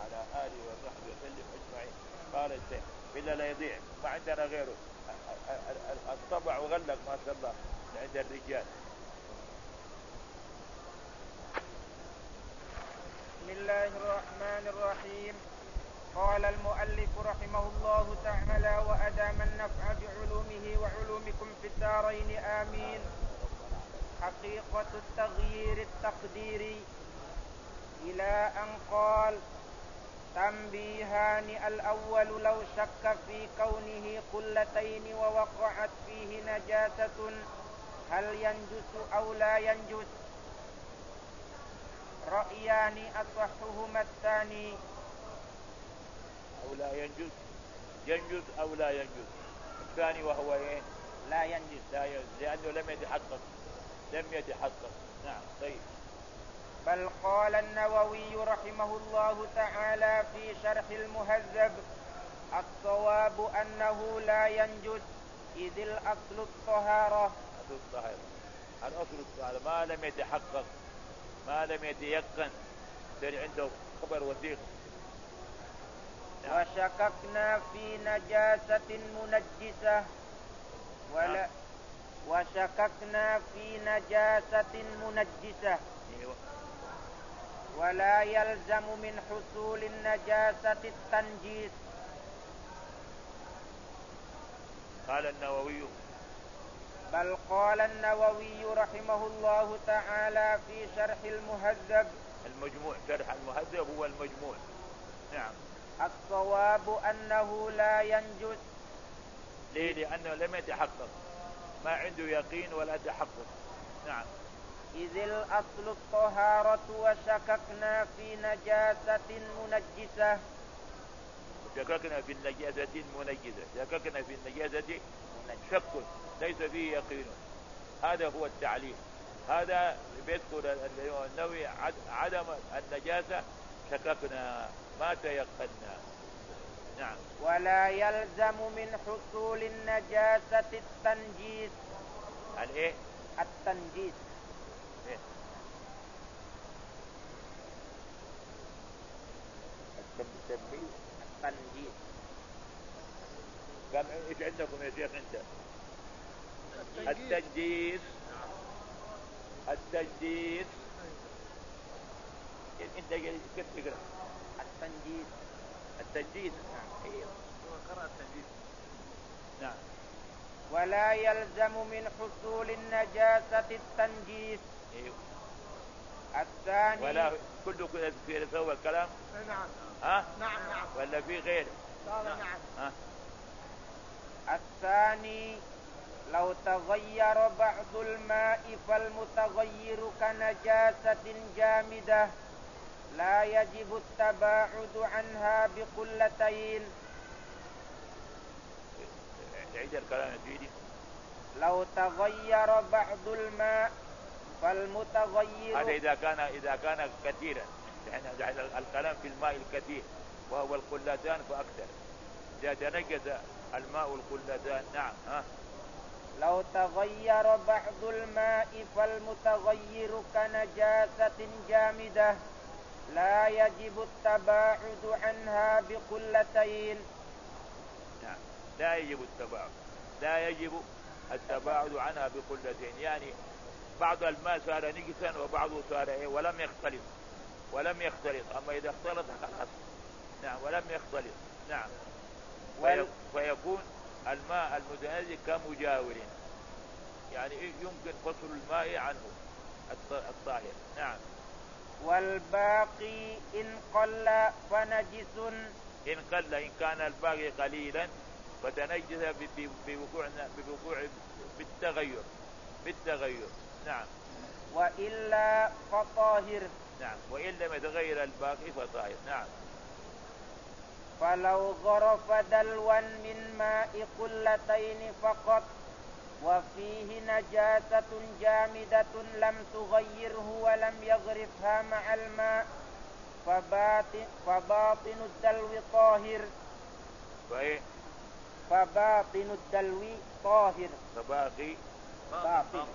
وعلى آله وصحبه وسلم أجمعين. قال الشيخ إلا لا يضيع، ما عندنا غيره، الطبع وغلق ما شاء الله عند الرجال. بسم الله الرحمن الرحيم. قال المؤلف رحمه الله تعالى: وأدام النفع بعلومه وعلومكم في الدارين آمين. حقيقة التغيير التقديري، إلى أن قال: تنبيهان: الأول لو شك في كونه قلتين ووقعت فيه نجاسة هل ينجس أو لا ينجس؟ رأيان أصحهما الثاني. أو لا ينجس، ينجس أو لا ينجس. الثاني وهو إيه؟ لا ينجس. لا ينجس لأنه لم يتحقق. نعم. طيب. بل قال النووي رحمه الله تعالى في شرح المهذب: الصواب أنه لا ينجس، إذ الأصل الطهارة. الأصل الطهارة ما لم يتحقق، ما لم يتيقن، يصير عنده خبر وثيق. وشككنا في نجاسة منجسة وشككنا في نجاسة منجسة ولا يلزم من حصول النجاسة التنجيس. قال النووي. بل قال النووي رحمه الله تعالى في شرح المهذب، المجموع، شرح المهذب هو المجموع. نعم. الصواب أنه لا ينجس. ليه؟ لأنه لم يتحقق، ما عنده يقين ولا تحقق. نعم. إذ الأصل الطهارة وشككنا في نجاسة منجسة. شككنا في النجاسة المنجسة، شككنا في النجاسة شك ليس فيه يقين، هذا هو التعليل. هذا بيذكر النووي عدم النجاسة، شككنا ما تيقنا. نعم. ولا يلزم من حصول النجاسة التنجيس. الايه؟ التنجيس. إيه؟ التنجيس. قال ايش عندكم يا شيخ انت؟ التنجيس. التنجيس. انت كيف تقرا؟ التنجيس. التنجيس. نعم. ايوه قرأ التنجيس. نعم. ولا يلزم من حصول النجاسة التنجيس. ايوه. الثاني. ولا كله في سوى الكلام. نعم. ها؟ نعم. ولا في غيره؟ نعم. ها؟ الثاني: لو تغير بعض الماء فالمتغير كنجاسة جامدة لا يجب التباعد عنها بقلتين. عيد الكلام يا سيدي. لو تغير بعض الماء فالمتغير، هذا إذا كان كثيرا، يعني الكلام في الماء الكثير وهو القلتان فأكثر. إذا تنجس الماء القلتان. نعم. ها؟ لو تغير بعض الماء فالمتغير كنجاسة جامدة لا يجب التباعد عنها بقلتين. نعم. لا يجب التباعد، لا يجب التباعد عنها بقلتين، يعني بعض الماء صار نجسا وبعضه صار ايه ولم يختلط. اما اذا اختلط خلاص. نعم. ولم يختلط. نعم. فيكون الماء المتنجس كمجاور، يعني يمكن فصل الماء عنه الطاهر. نعم. والباقي إن قل فنجس. إن قل، إن كان الباقي قليلا فتنجس بوقوع بالتغير. نعم. وإلا فطاهر. نعم. وإن لم يتغير الباقي فطاهر. نعم. فلو ظرف دلوا من ماء قلتين فقط وفيه نجاسة جامدة لم تغيره ولم يغرفها مع الماء فباطن الدلو طاهر. فباطن الدلو طاهر. فباقي باطن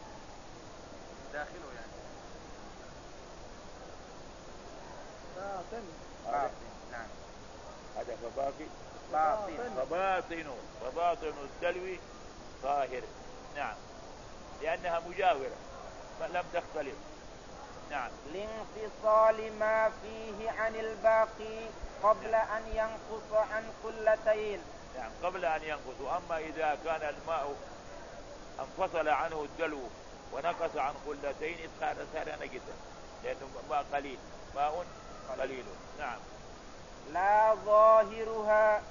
داخله يعني باطن باطن. نعم. هذا فباقي باطن. فباطن الدلو طاهر. نعم، لأنها مجاورة لم تختلف. نعم. لانفصال ما فيه عن الباقي قبل أن ينقص عن قلتين. نعم، قبل أن ينقص. أما إذا كان الماء انفصل عنه الدلو ونقص عن قلتين صار نجسا، لأنه ماء قليل، ماء قليل. نعم. لا ظاهرها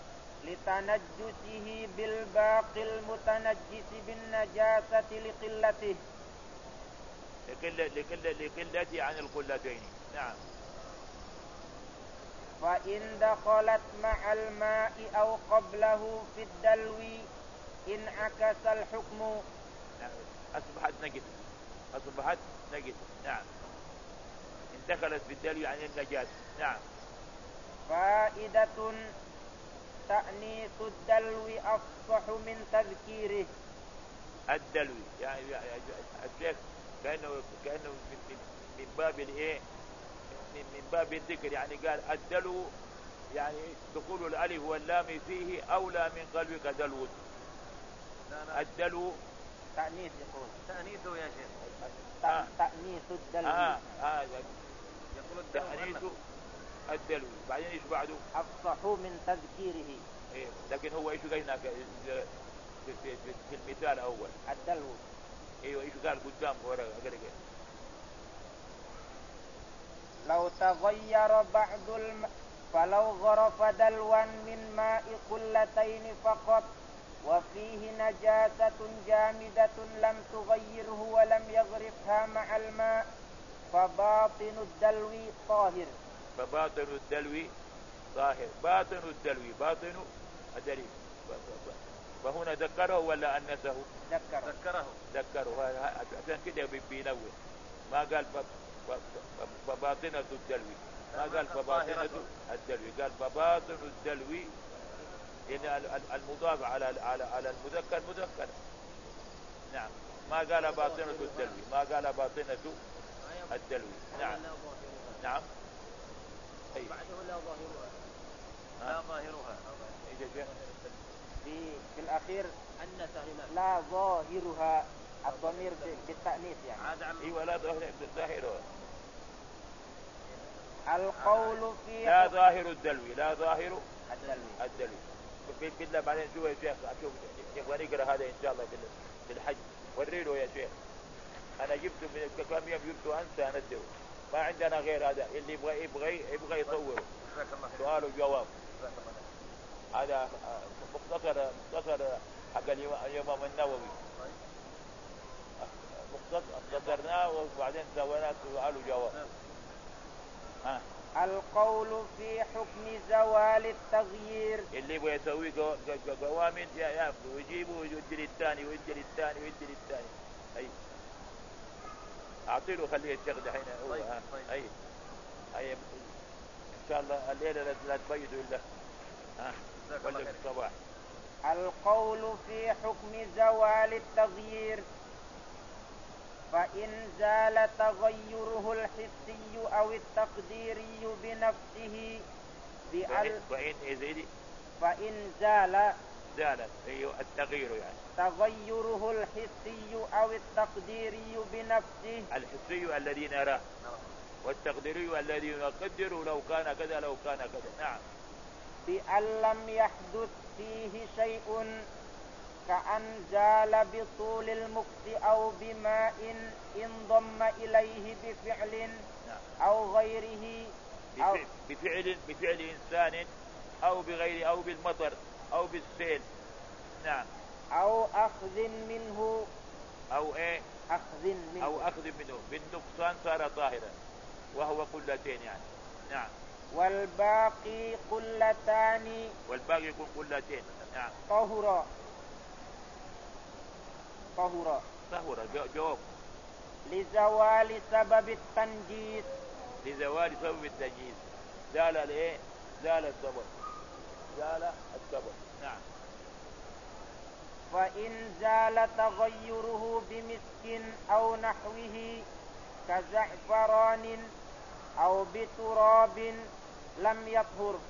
لتنجسه بالباقي المتنجس بالنجاسة لقلته. لقلته عن القلتين. نعم. فإن دخلت مع الماء أو قبله في الدلو انعكس الحكم. نعم. أصبحت نجس. نعم. إن دخلت في الدلو عن النجاسة. نعم. فائدة: تأنيث الدلو أفصح من تذكيره. الدلو يعني الشيخ كأنه من باب الايه، من باب الذكر، يعني قال الدلو يعني دخول الالف واللام فيه اولى من قلبك دلو. الدلو تأنيث، يقول تأنيثه يا شيخ. تأنيث الدلو. يقول تأنيث الدلو. بعدين ايش بعده؟ أفصح من تذكيره. إيه، لكن هو ايش قلنا في المثال اول؟ الدلو. ايوه، ايش قال قدام ورا اقرا؟ لو تغير بعض فلو غرف دلوا من ماء قلتين فقط وفيه نجاسة جامدة لم تغيره ولم يغرفها مع الماء فباطن الدلو طاهر. فباطن الدلو طاهر. باطن الدلو، باطن الدلو. فهنا ذكره ولا أنسه؟ ذكره. عشان كده بينوه، ما قال فباطنة الدلو، ما قال فباطنة الدلو، قال فباطن الدلو، لأن المضاف على المذكر مذكر. نعم. ما قال باطنة الدلو، ما قال باطنة الدلو. نعم. نعم. بعده لا ظاهرها. لا ظاهرها. في الأخير لا ظاهرها، الضمير بالتأنيث يعني. ايوه، لا ظاهرها. القول في لا ظاهر الدلو، لا ظاهر الدلو. بالله بعدين شوف يا شيخ، اشوف نبغى نقرا هذا ان شاء الله في الحج. وريله يا شيخ، انا جبته من كم يوم، جبته انسى انزله، ما عندنا غير هذا. اللي يبغى يصوره سؤال وجواب. هذا مختصر حق الإمام النووي، اختصرناه وبعدين سويناه سؤال وجواب. القول في حكم زوال التغيير. اللي يبغى يسوي قوامين ياخذ ويجيبه ويدي للثاني ويدي للثاني ويدي للثاني. اي اعطيله، خليه الشيخ دحين هو. اي ان شاء الله الليله لا تبيدوا الا ولا في الصباح. القول في حكم زوال التغيير: فإن زال تغيره الحسي أو التقديري بنفسه فإن زال التغيير يعني تغيره الحسي أو التقديري بنفسه. الحسي الذي نراه، والتقديري الذي نقدر لو كان كذا لو كان كذا. نعم. بأن لم يحدث فيه شيء، كأن زال بطول المكث أو بماء انضم إليه بفعل أو غيره، بفعل إنسان أو بغير، أو بالمطر أو بالسيل. نعم. أو أخذ منه، أو إيه؟ أو أخذ منه بالنقصان صار طاهرا، وهو قلتين يعني. نعم. والباقي قلتان. والباقي يكون قلتين. نعم. طهرا. جواب. لزوال سبب التنجيس. زال الايه؟ زال السبب. نعم. فإن زال تغيره بمسك أو نحوه كزعفران أو بتراب لم يطهر،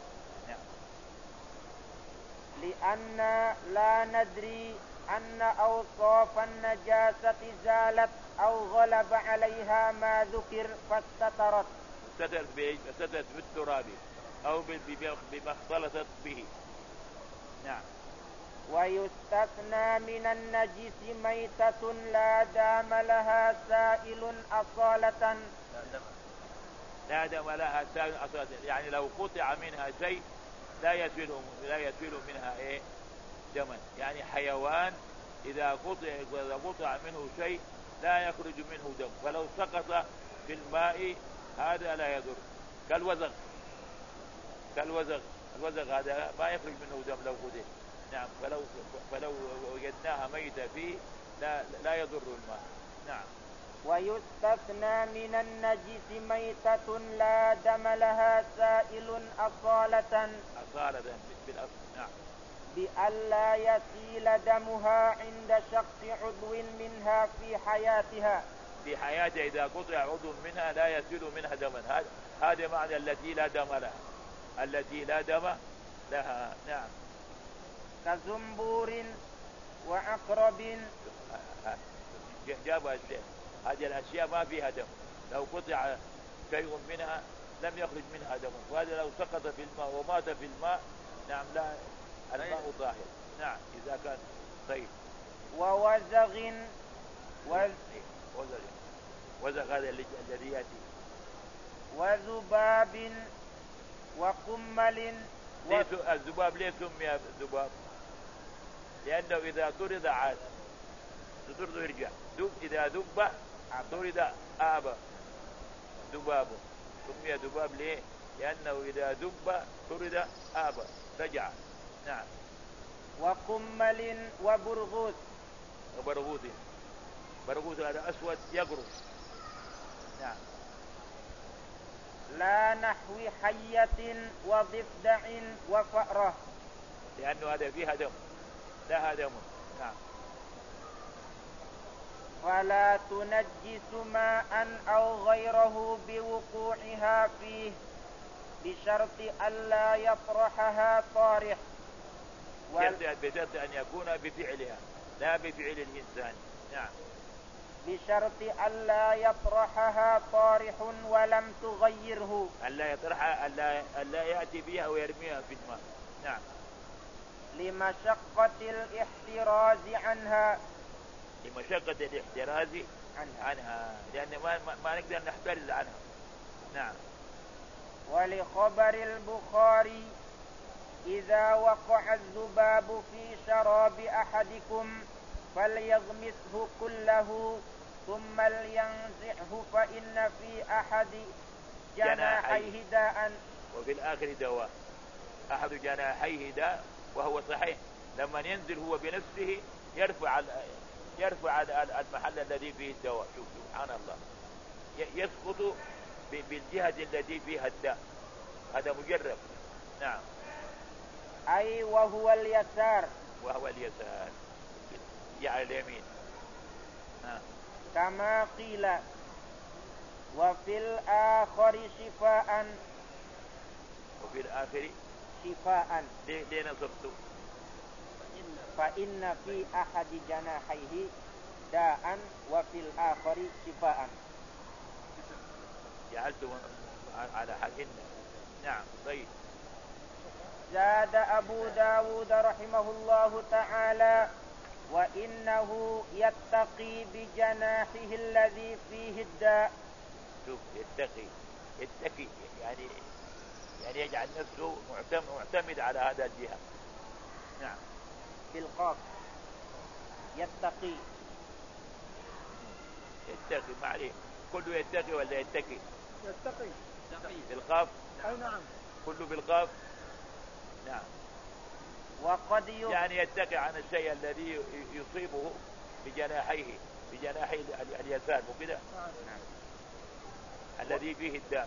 لأن لا ندري أن أوصاف النجاسة زالت أو غلب عليها ما ذكر فاستترت. استترت بالتراب أو بما اختلطت به. نعم. ويستثنى من النجس ميتة لا دام لها سائل أصالة. لا دام لها سائل أصالة، يعني لو قطع منها شيء لا يسيل منها دما، يعني حيوان إذا قطع منه شيء لا يخرج منه دم، فلو سقط في الماء هذا لا يضر، كالوزغ هذا ما يخرج منه دم لو قطع. نعم. فلو وجدناها ميتة فيه لا يضر الماء. نعم. ويستثنى من النجس ميتة لا دم لها سائل أصالة بالأصل. نعم. بألا يسيل دمها عند شخص عضو منها في حياتها. إذا قطع عضو منها لا يسيل منها دما، هذا معنى التي لا دم لها. نعم. كزنبور وعقرب. جابها الشيء، هذه الأشياء ما فيها دم، لو قطع شيء منها لم يخرج منها دم، وهذا لو سقط في الماء ومات في الماء نعم لا، الماء طاهر. نعم إذا كان طيب. ووزغ. وزغ هذا الذي يأتي. وذباب وقمل. الذباب ليه سمي ذباب؟ لأنه إذا طرد عاد، تطرده يرجع. إذا ذب طرد آب ذبابه، سمي ذباب ليه؟ لأنه إذا ذب طرد آب رجع. نعم. وقمل وبرغوث. برغوث هذا أسود يقرص. نعم. لا نحو حية وضفدع وفأرة، لأنه هذا فيها دم، لها دم. نعم. فلا تنجس ماء أو غيره بوقوعها فيه بشرط ألا يطرحها طارح، بشرط أن يكون بفعلها لا بفعل الإنسان. نعم. بشرط ألا يطرحها طارح ولم تغيره، ألا يطرحها، ألا يأتي بها ويرميها في الماء. نعم. لمشقة الاحتراز عنها، لأن ما نقدر نحترز عنها. نعم. ولخبر البخاري إذا وقع الذباب في شراب أحدكم فليغمسه كله ثم لينزعه فإن في أحد جناحيه داء وفي الآخر دواء. أحد جناحيه داء، وهو صحيح لما ينزل هو بنفسه يرفع المحل الذي فيه الدواء. شوف سبحان الله، يسقط بالجهة التي فيها الداء، هذا مجرب. نعم. أي وهو اليسار يعني اليمين. كما قيل وفي الآخر شفاء. ليه نصبته؟ فإن في أحد جناحيه داء وفي الآخر شفاء. جعلته على حق. نعم. طيب. زاد أبو داود رحمه الله تعالى وإنه يتقي بجناحه الذي فيه الداء. شوف، يتقي يعني يجعل نفسه معتمد على هذا الجهة. نعم. بالقاف يتقي ما عليه، كله يتقي ولا يتقي؟ يتقي بالقاف. أي نعم. كله بالقاف. نعم. وقد يعني يتقي عن الشيء الذي يصيبه بجناحي اليسار وكذا. نعم. الذي فيه الداء.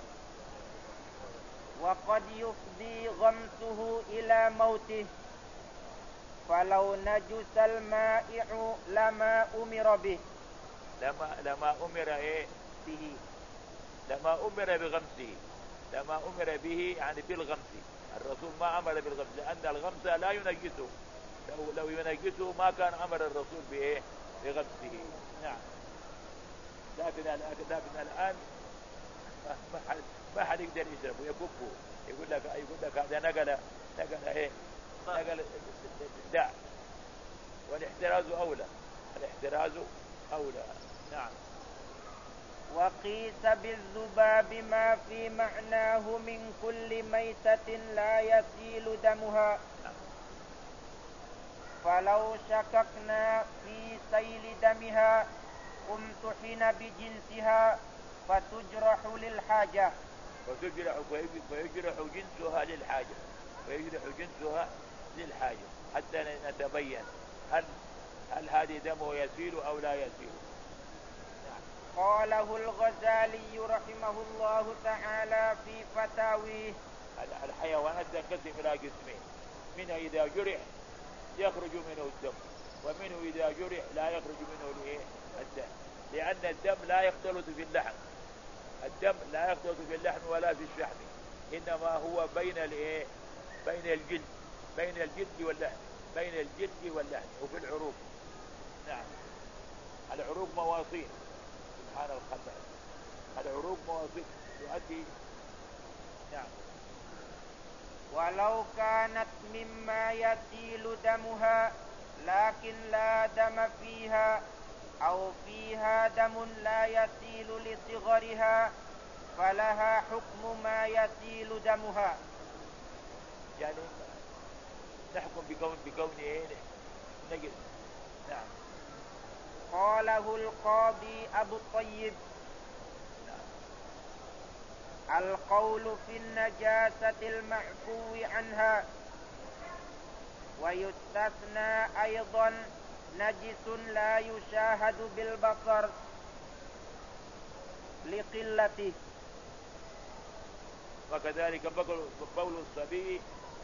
وقد يفضي غمسه إلى موته، فلو نجس المائع لما أمر به. لما أمر به. لما أمر بغمسه، لما أمر به يعني بالغمس. الرسول ما أمر بالغمس لأن الغمس لا ينجسه، لو ينجسه ما كان أمر الرسول بإيه؟ بغمسه. نعم. لكن الآن ما حد يقدر يشرب ويكبه، يقول لك هذا نقل إيه؟ نقل الداء، والاحتراز أولى، الاحتراز أولى. نعم. وقيس بالذباب ما في معناه من كل ميتة لا يسيل دمها، فلو شككنا في سيل دمها امتحن بجنسها فتجرح للحاجة. فيجرح جنسها للحاجة، ويجرح جنسها للحاجة حتى نتبين هل هذه دمه يسيل أو لا يسيل. قاله الغزالي رحمه الله تعالى في فتاويه: الحيوانات تنقسم إلى قسمين، منها إذا جرح يخرج منه الدم، ومنه إذا جرح لا يخرج منه الدم، لأن الدم لا يختلط في اللحم، الدم لا يختلط في اللحم ولا في الشحم، إنما هو بين الجلد، بين الجلد واللحم، بين الجلد واللحم وفي العروق. نعم. العروق مواصيل، سبحان الخلاق، العروق مواصيل تؤدي. نعم. ولو كانت مما يسيل دمها لكن لا دم فيها، أو فيها دم لا يسيل لصغرها، فلها حكم ما يسيل دمها. يعني نحكم بكون نجس. نعم. قاله القاضي أبو الطيب: القول في النجاسة المعفو عنها، ويستثنى أيضا نجس لا يشاهد بالبصر لقلته. وكذلك بول الصبي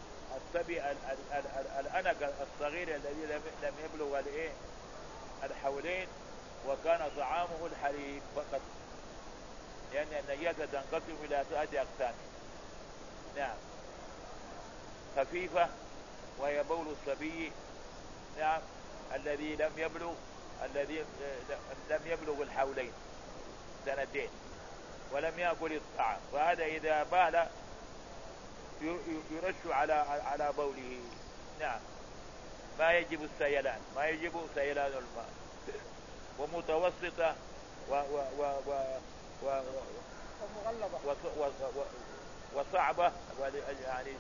الأنك الصغير الذي لم يبلغ الحولين وكان طعامه الحليب فقط، لأن النجاسة تنقسم إلى 3 أقسام. نعم. خفيفة وهي بول الصبي، نعم، الذي لم يبلغ الحولين 2 ولم يأكل الطعام، وهذا إذا بال يرش على بوله. نعم. ما يجب السيلان، ما يجب سيلان الماء. ومتوسطة وصعبة، يعني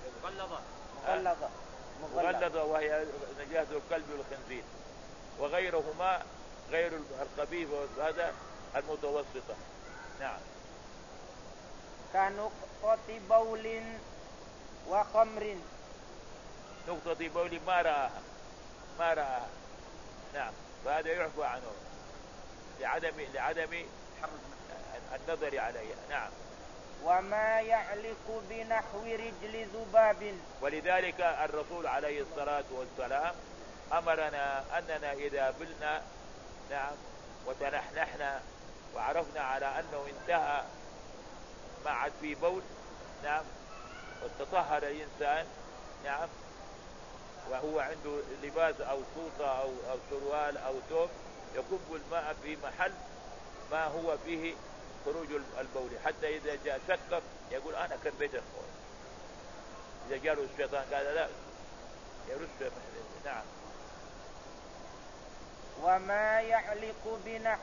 مغلظة وهي نجاسة الكلب والخنزير، وغيرهما غير الخبيث وهذا المتوسطة. نعم. كنقطة بول وخمر. نقطة بول ما رآها. نعم. وهذا يعفى عنه لعدم النظر عليها. نعم. وما يعلق بنحو رجل ذباب. ولذلك الرسول عليه الصلاة والسلام أمرنا أننا إذا بلنا، نعم، وتنحنحنا وعرفنا على أنه انتهى ما عاد في بول، نعم، وتطهر الإنسان، نعم، وهو عنده لباس أو فوطة أو سروال أو ثوب، يكب الماء في محل ما هو فيه خروج البول، حتى إذا جاء شكر يقول أنا كبيت الخوف. إذا جاء الشيطان قال لا يرش. نعم. وما يعلق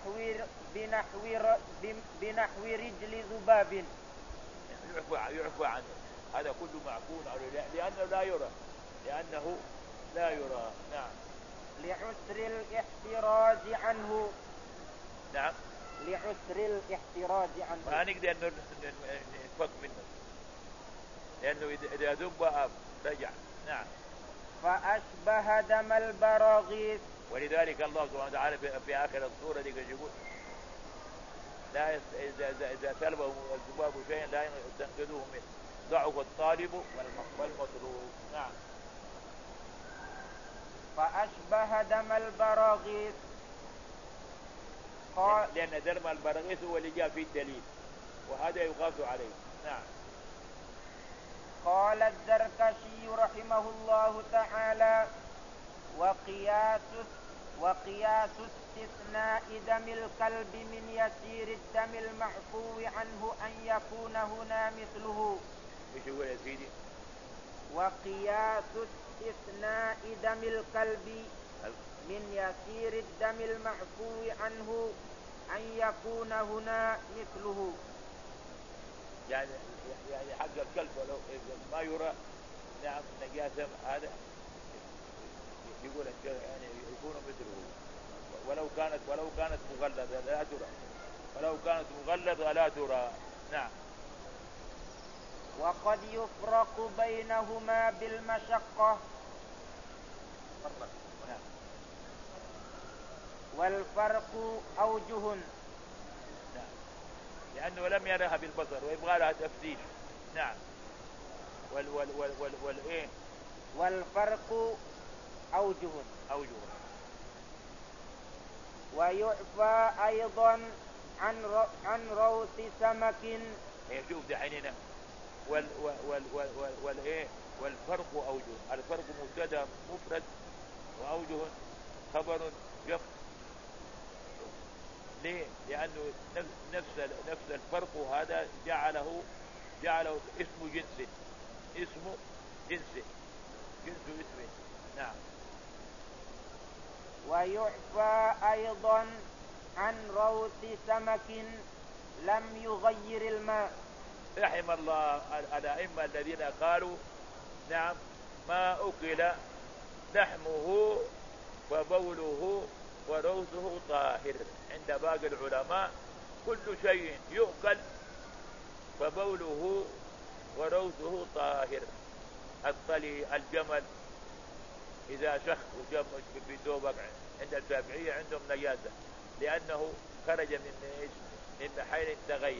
بنحو رجل ذباب يعفى عنه، هذا كله معفو عنه لأنه لا يرى. نعم. لعسر الاحتراز عنه. نعم. لعسر الاحتراز عنه، ما نقدر نفك منه، لأنه إذا ذب رجع. نعم. فأشبه دم البراغيث. ولذلك الله سبحانه وتعالى في آخر السورة يقول لا إذا سلبهم الذباب شيئا لا تنقذوه منه، ضعف الطالب والمطلوب. نعم. فأشبه دم البراغيث. لأن دم البراغيث هو اللي جاء فيه الدليل، وهذا يقاس عليه. نعم. قال الزركشي رحمه الله تعالى: وقياس استثناء دم الكلب من يسير الدم المعفو عنه أن يكون هنا مثله. ايش يقول يا سيدي؟ وقياس استثناء دم الكلب من يسير الدم المعفو عنه أن يكون هنا مثله. يعني حق الكلب ولو ما يرى نعم نجاسة هذا يقول يعني يكون مثله، ولو كانت مغلظة لا ترى، ولو كانت مغلظة لا ترى. نعم. وقد يفرق بينهما بالمشقة. نعم. والفرق أوجه. نعم. لأنه لم يرها بالبصر ويبغى لها تفتيش. نعم. والإيه؟ والفرق أوجه. ويعفى أيضا عن روث سمك. شوف دحين والإيه؟ والفرق أوجه. الفرق مبتدا مفرد وأوجه خبر جف. ليه؟ لأنه نفس الفرق هذا جعله اسم جنس، جنس اسمه. نعم. ويعفى أيضا عن روث سمك لم يغير الماء. رحم الله الأئمة الذين قالوا نعم ما أكل لحمه فبوله وروثه طاهر. عند باقي العلماء كل شيء يؤكل فبوله وروثه طاهر. الطلي، الجمل إذا شخ وجمع في دوبك عند الشافعية عندهم نجاسة لأنه خرج من حين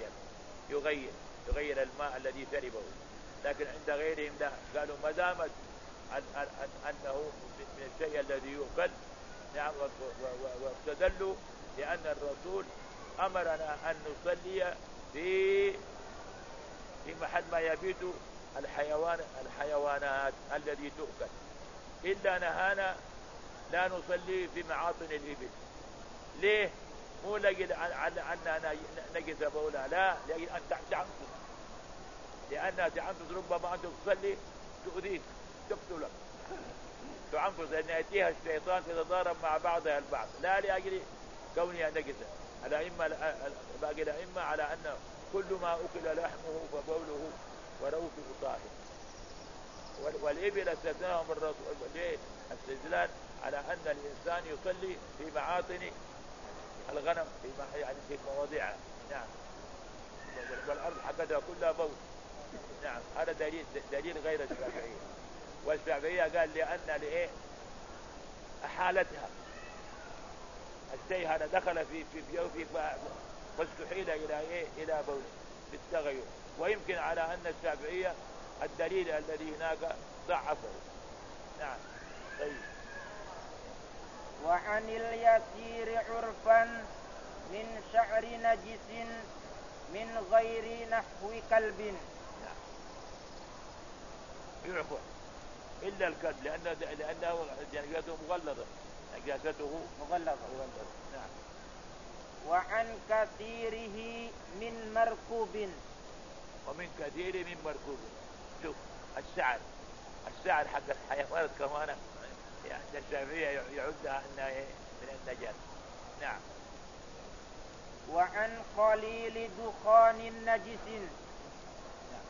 يغير الماء الذي شربه. لكن عند غيرهم لا، قالوا ما دامت أنه من الشيء الذي يؤكل. نعم. واستدلوا لأن الرسول أمرنا أن نصلي في محل ما يبيت الحيوانات الذي تؤكل، إلا نهانا لا نصلي في معاطن الإبل. ليه؟ مو لقل أننا نجس بولا، لا، لأن أن تعنفس، لأنها تعنفس ربما أنت تصلي تؤذيك تقتلك تعنفس، لأن يأتيها الشيطان تتضارب مع بعضها البعض، لا لأجل كونها نجسة. باقي الأئمة على أن كل ما أكل لحمه فبوله وروثه طاهر. والإبل استثناهم الرسول استدلال على أن الإنسان يصلي في معاطن الغنم يعني في مواضعها. نعم. والأرض حقتها كلها بول. نعم. هذا دليل غير الشافعية. والشافعية قال لأن أحالتها الشيء هذا دخل في جوفك فاستحيل إلى بول بالتغير. ويمكن على أن الشافعية الدليل الذي هناك ضعفه. نعم. طيب. وعن اليسير عرفا من شعر نجس من غير نحو كلب. نعم. يعفى إلا الكلب لأنه نجاسته مغلظة. نعم. وعن كثيره من مركوب. ومن كثير من مركوب. شوف السعر حق الحيوانات كمان يعني الشافعية يعدها أنها من النجاسة. نعم. وعن قليل دخان نجس. نعم.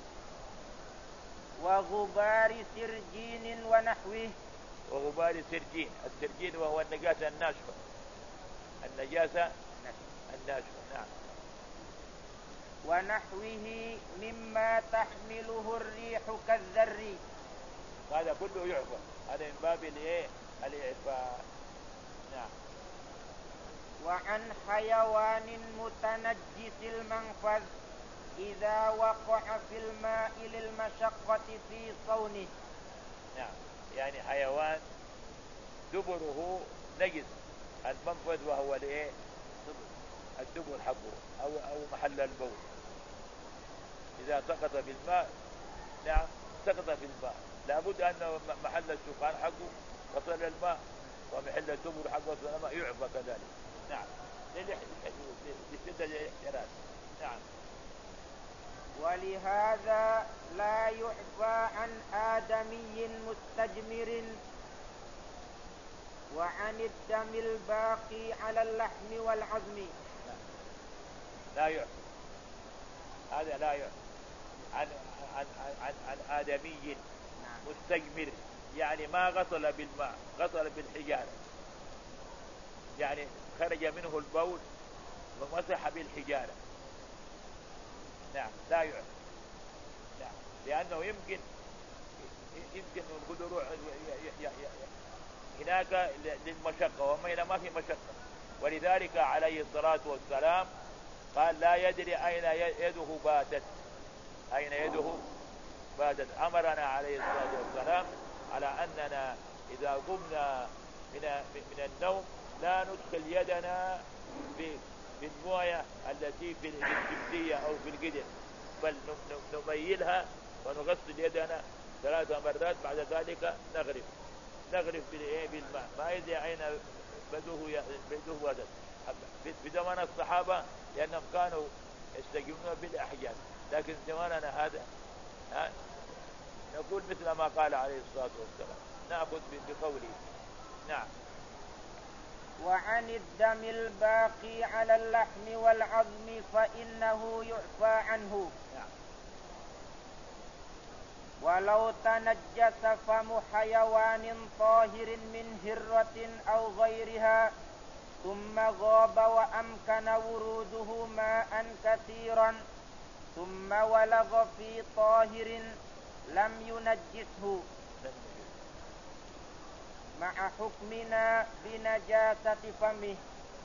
وغبار سرجين ونحوه. وغبار السرجين وهو النجاسة الناشفة. نعم. ونحوه مما تحمله الريح كالذر. هذا كله يعفى، هذا من باب الإعفاء. نعم. وعن حيوان متنجس المنفذ إذا وقع في الماء للمشقة في صونه. نعم. يعني حيوان دبره نجس المنفذ وهو الدبر حقه أو محل البول. إذا سقط في الماء نعم سقط في الماء، لابد أن محل السقان حقه وصل الماء، ومحل الدبر حقه وصل الماء يعفى كذلك. نعم لشدة الاحتراز. نعم. ولهذا لا يعفى عن آدمي مستجمر وعن الدم الباقي على اللحم والعظم. لا يعفى، هذا لا يعفى عن آدمي مستجمر، يعني ما غسل بالماء، غسل بالحجارة، يعني خرج منه البول ومسح بالحجارة. نعم لا يعفى. نعم لأنه يمكن القدر هناك للمشقة، وما هنا ما في مشقة، ولذلك عليه الصلاة والسلام قال لا يدري أين يده باتت، أين يده باتت. أمرنا عليه الصلاة والسلام على أننا إذا قمنا من النوم لا ندخل يدنا في الموية التي في الجبسية أو في القدر، بل نميلها ونغسل يدنا 3 مرات، بعد ذلك نغرف بالماء، ما يدري أين بده باتت. في زمن الصحابة لأنهم كانوا يستجمعون بالأحجار، لكن زماننا هذا نقول مثل ما قال عليه الصلاة والسلام، نأخذ بقوله. نعم. وعن الدم الباقي على اللحم والعظم فإنه يعفى عنه. نعم. ولو تنجس فم حيوان طاهر من هرة أو غيرها ثم غاب وأمكن وروده ماء كثيرا ثم ولغ في طاهر لم ينجسه مع حكمنا بنجاسة فمه.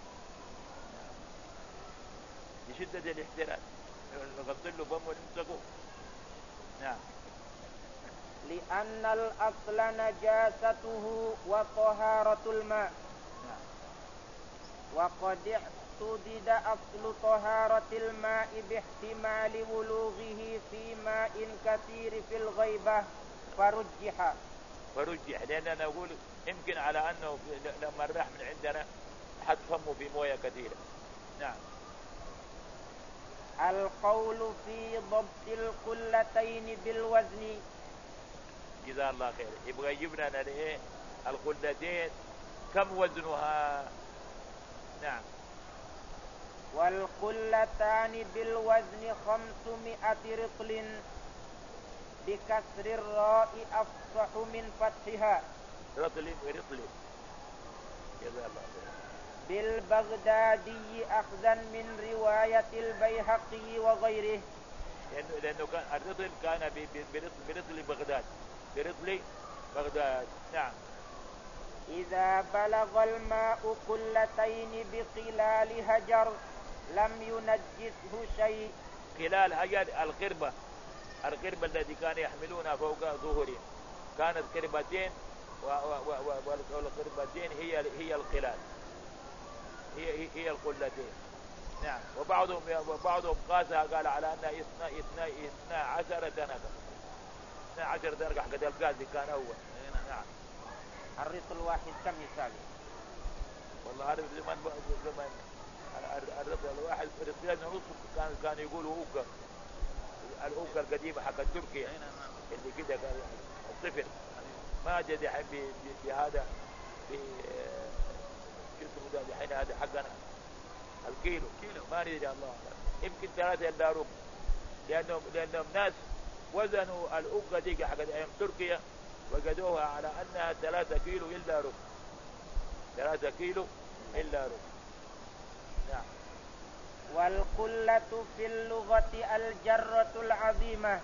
لشدة الاحتراز نغسل له فمه ونمسكه. نعم. لأن الأصل نجاسته وطهارة الماء. نعم. وقد احتدد أصل طهارة الماء باحتمال ولوغه في ماء كثير في الغيبة فرجح، لأننا نقول يمكن على أنه لما راح من عندنا حط فمه في موية كثيرة. نعم. القول في ضبط القلتين بالوزن. جزاه الله خير. يبغى يجيب لنا القلتين كم وزنها. نعم. والقلتان بالوزن 500 رطل بكسر الراء أفصح من فتحها. رطل جزاه الله خير. بالبغدادي أخذا من رواية البيهقي وغيره، لأنه كان الرطل كان برطل بغداد، برطل بغداد. نعم. إذا بلغ الماء قلتين بقلال هجر لم ينجسه شيء. قلال هجر القربة التي كانوا يحملونها فوق ظهورهم كانت قربتين، والقربتين هي القلال، هي القلتين. نعم. وبعضهم قاسها قال على أنها 12 دنقة، 12 دنقة حق القاس كان أول. نعم. الرطل الواحد كم يساوي؟ والله عارف زمان الرطل الواحد رطلين ونصف كان يقولوا أوكا، الأوكا القديمة حق تركيا اللي كده كان الصفر، ما جد الحين بهذا شو ده الحين هذا حقنا الكيلو ما ندري الله، يمكن 3 إلا ربع، لأنهم ناس وزنوا الأوكا دي حق أيام تركيا وجدوها على أنها 3 كيلو إلا ربع، 3 كيلو إلا ربع. نعم. والقلة في اللغة الجرة العظيمة.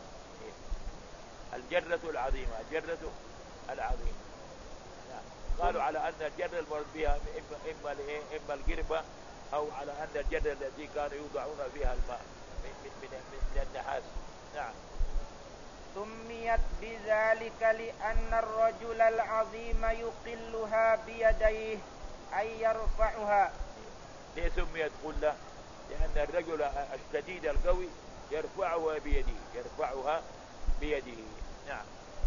الجرة العظيمة. نعم. قالوا على أن الجرة المراد بها إما القربة أو على أن الجرة التي كانوا يوضعون فيها الماء من النحاس. نعم. سميت بذلك لأن الرجل العظيم يقلها بيديه أي يرفعها. ليه سميت قلة؟ لأن الرجل الشديد القوي يرفعها بيده. نعم.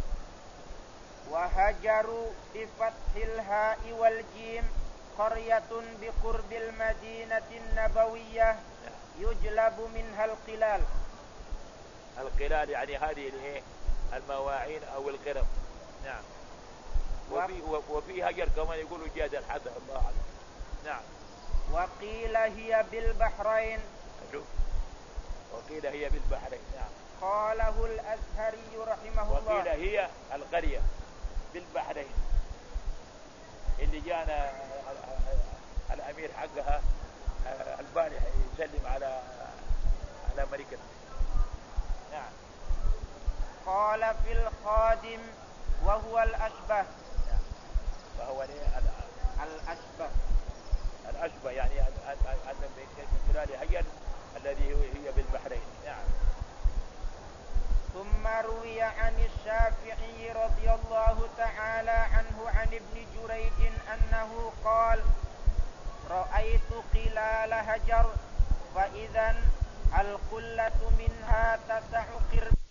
وهجر بفتح الهاء والجيم قرية بقرب المدينة النبوية يجلب منها القلال. القلال يعني هذه المواعين او القرب. نعم. وفي هجر كمان يقولوا جاد الحسن، الله اعلم. نعم. وقيل هي بالبحرين. وقيل هي بالبحرين. نعم. قاله الأزهري رحمه الله. وقيل هي القرية بالبحرين اللي جانا الأمير حقها البارح يسلم على أمريكا. نعم. قال في الخادم وهو الأشبه. نعم. وهو الأشبه يعني من خلال هجر الذي هي بالبحرين. نعم. ثم روي عن الشافعي رضي الله تعالى عنه عن ابن جريج أنه قال: رأيت قلال هجر فإذا القلة منها تسع قرب